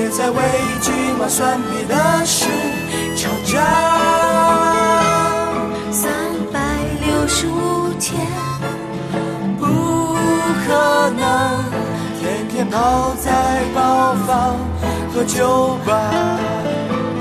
别再为鸡毛蒜皮的事吵架。 365天， 不可能天天泡在包房和酒吧。